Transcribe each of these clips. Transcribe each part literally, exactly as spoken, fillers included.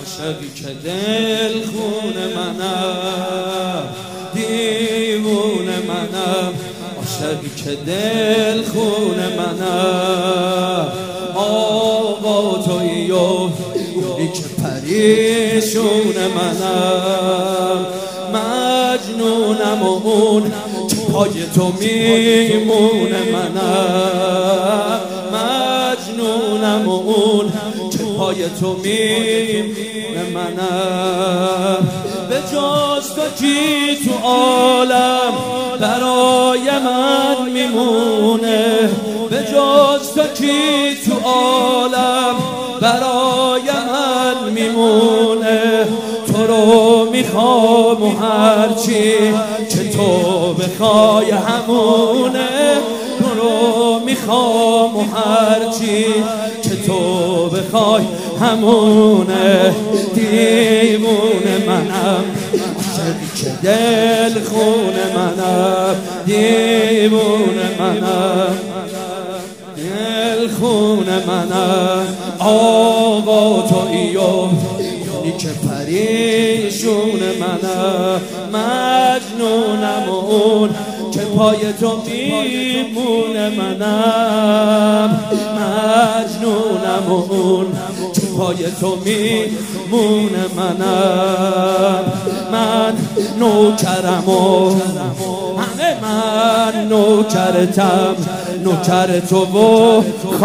عاشقی که دل خون منم، دیوونه منم، عاشقی که دل خون منم. آقا تویی و گویی که پریشون منم، مجنونم و اون که پای تو میمونه منم، مجنونم و اون که پای تو میمونه منم. به جز تو کی تو عالم برای من میمونه، به جز تو کی تو عالم برای من میمونه. تو رو میخوام و هرچی که تو بخوای همونه، تو رو میخوام و هرچی که تو بخوای همونه. دیوونه منم، عاشقی که دل خون منم، دیوونه منم، دل خون منم. آقا تویی و گویی که پریشون منم، مجنونم و اون که پای تو میمونه منم، مجنونم و اون که پای تو میمونه منم. من نوکرم و همه من نوکرتم، نوکر تو و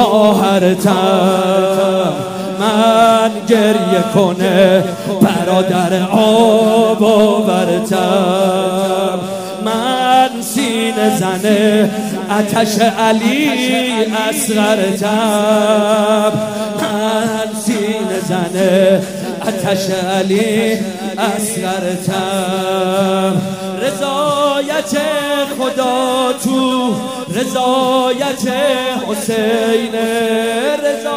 خواهرتم. من گریه کنه برادر آب آورتم، من سینه زنه آتش علی اصغرتم، من سینه زنه آتش علی اصغرتم. رضایت خدا تو رضایت حسین، رضا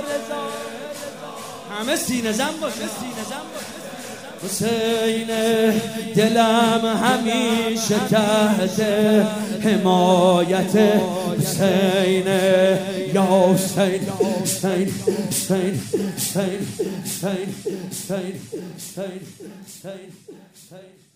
همه سینه زن باشه، سینه زن باشه. حسین دلم همیشه تحت حمایت حسین، یا حسین حسین حسین حسین حسین حسین حسین حسین.